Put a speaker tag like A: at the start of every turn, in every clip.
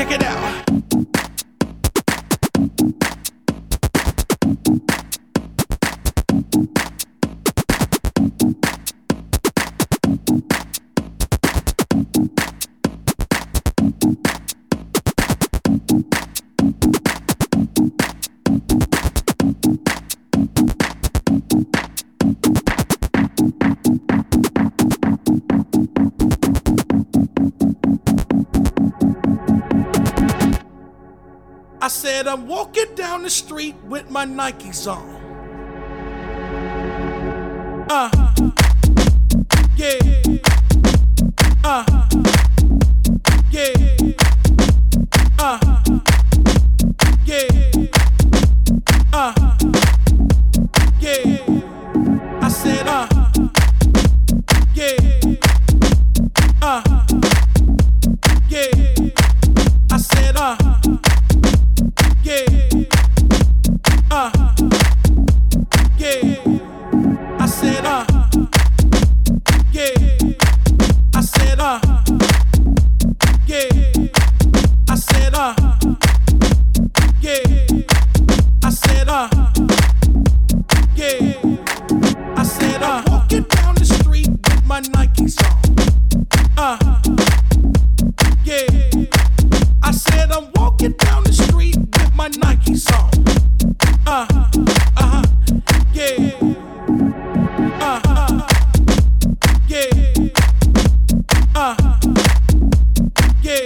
A: Check it out. I said I'm walking down the street with my Nikes on. Yeah. Yeah. Yeah. Yeah. I said yeah. Yeah. I said yeah. Yeah. I said yeah. I said yeah. I said yeah. I said yeah. I said walking down the street with my Nikes on. Yeah. I said I'm walking down the street with my Nikes on. Yeah. Yeah. Yeah. Yeah.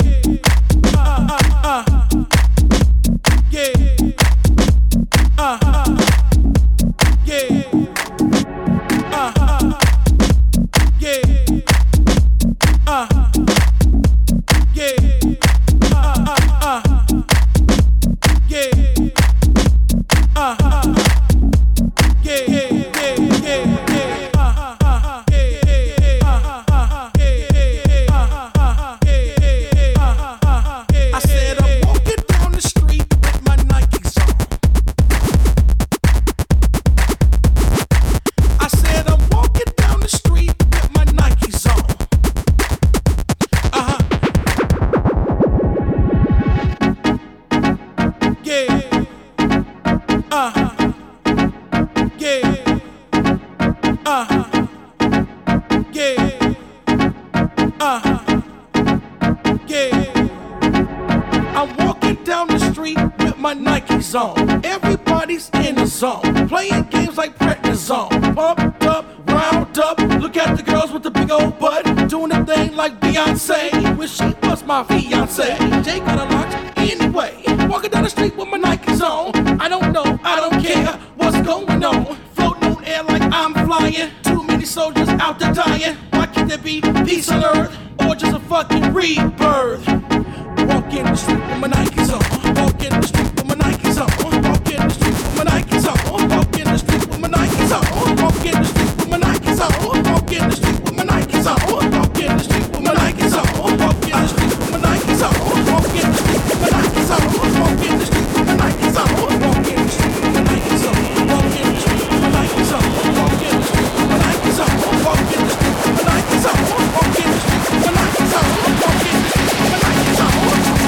A: I'm walking down the street with my Nikes on. Everybody's in the zone, playing games like prednisone. Pumped up, round up, look at the girls with the big old butt, doing a thing like Beyonce. Wish she was my fiance. They got a lot anyway. Walking down the street with my Nikes on. I don't know, I don't care what's going on. Floating on air like I'm flying. Too many soldiers out there dying. Why can't there be peace on earth or just a fucking rebirth? Walk in the street with my Nikes on. Walk in the street with my Nikes on. Walk in the street with my Nikes on. Walk in the street with my Nikes on. Walk in the street with my Nikes on. Walk in the street with my Nikes on. Walk in the street with my Nikes on. Walk in the street with my Nikes on. Walk in the street with my Nikes on. Walk in the street with my Nikes on. Walk in the street with my Nikes on. Walk in the street with my Nikes on. Walk in the street with my Nikes on. Walk in the street with my Nikes on. Walk in the street with my Nikes on. Walk in the street with my Nikes on.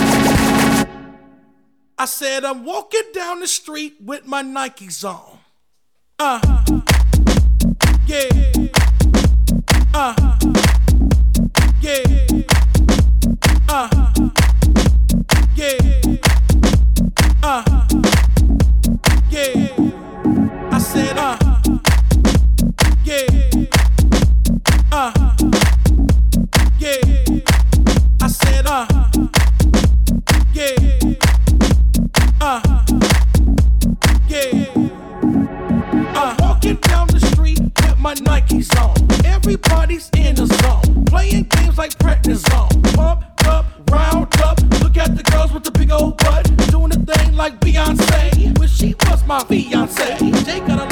A: I said I'm walking down the street with my Nikes on. Yeah. Yeah. Yeah. Yeah. I said yeah. Yeah. I said yeah. Yeah. I'm walking down the street with my Nikes on. Everybody's in the zone, playing games like prednisone. Pumped up, round up, look at the girls with the big old butt, doing a thing like Beyonce. Wish she was my fiance. They got a